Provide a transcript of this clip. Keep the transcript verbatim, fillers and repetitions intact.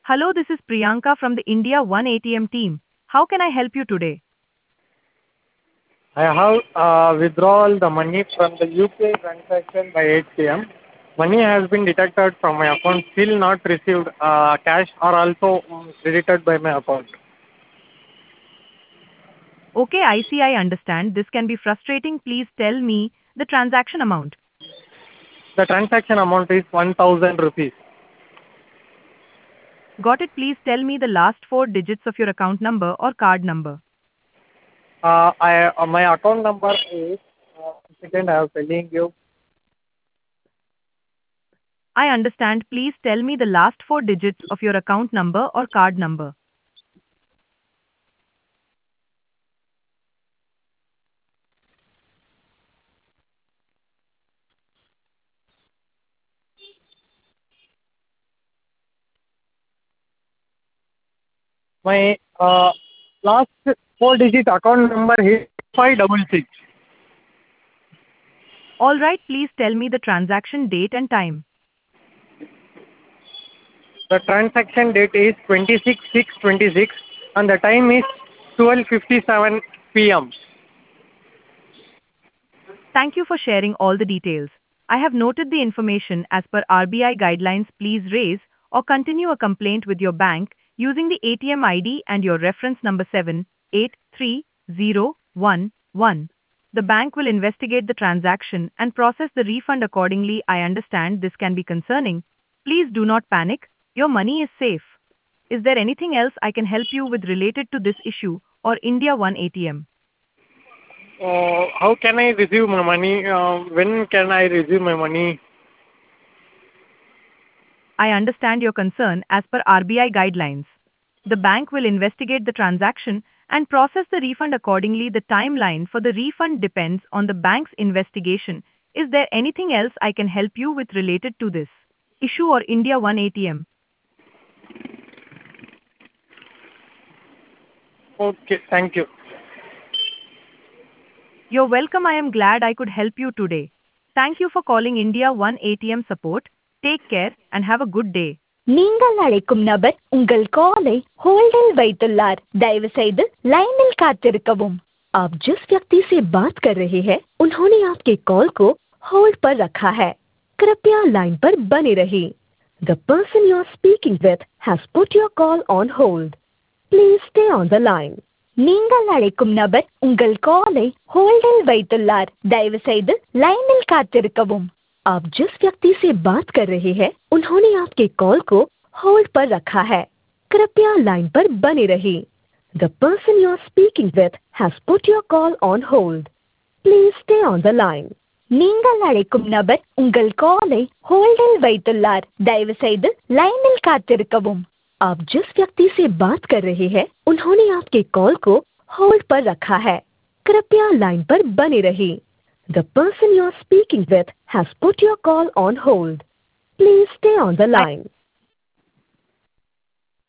Hello, this is Priyanka from the India One A T M team. How can I help you today? I have uh, withdrawn the money from the U P I transaction by eight p m. Money has been deducted from my account, still not received uh, cash or also um, credited by my account. Okay, I see, I understand. This can be frustrating. Please tell me the transaction amount. The transaction amount is one thousand rupees. Got it? Please tell me the last four digits of your account number or card number. Uh, I, uh, my account number is, uh, second I am telling you, I understand. Please tell me the last four digits of your account number or card number. my uh, last four digit account number is five six six. All right, please tell me the transaction date and time. The transaction date is twenty-six six twenty-six and the time is twelve fifty-seven p m. Thank you for sharing all the details. I have noted the information as per R B I guidelines. Please raise or continue a complaint with your bank using the A T M I D and your reference number seven eight three zero one one. The bank will investigate the transaction and process the refund accordingly. I understand this can be concerning. Please do not panic. Your money is safe. Is there anything else I can help you with related to this issue or India One A T M? Uh, how can I receive my money? Uh, when can I receive my money? I understand your concern as per R B I guidelines. The bank will investigate the transaction and process the refund accordingly. The timeline for the refund depends on the bank's investigation. Is there anything else I can help you with related to this issue or India One A T M? Okay, thank you. You're welcome. I am glad I could help you today. Thank you for calling India One A T M support. Take care and have a good day. நீங்கள் அழைக்கும் நபர் உங்கள் காலை होल्डिल வைத்துள்ளார் दयவு செய்து लाइनिल காத்திருக்கவும் आप जिस व्यक्ति से बात कर रहे हैं उन्होंने आपके कॉल को होल्ड पर रखा है कृपया लाइन पर बने रहिए The person you are speaking with has put your call on hold. Please stay on the line. நீங்கள் அழைக்கும் நபர் உங்கள் காலை होल्डिल வைத்துள்ளார் दयவு செய்து लाइनिल காத்திருக்கவும் आप जिस व्यक्ति से बात कर रहे हैं उन्होंने आपके कॉल को होल्ड पर रखा है कृपया लाइन पर बने रहिए The person you are speaking with has put your call on hold. Please stay on the line. நீங்கள் அழைக்கும் நபர் உங்கள் காலை होल्डिल வைத்துள்ளார் दयவு செய்து लाइनिल காத்திருக்கவும் आप जिस व्यक्ति से बात कर रहे हैं उन्होंने आपके कॉल को होल्ड पर रखा है कृपया लाइन पर बने रहिए The person you are speaking with has put your call on hold. Please stay on the I line.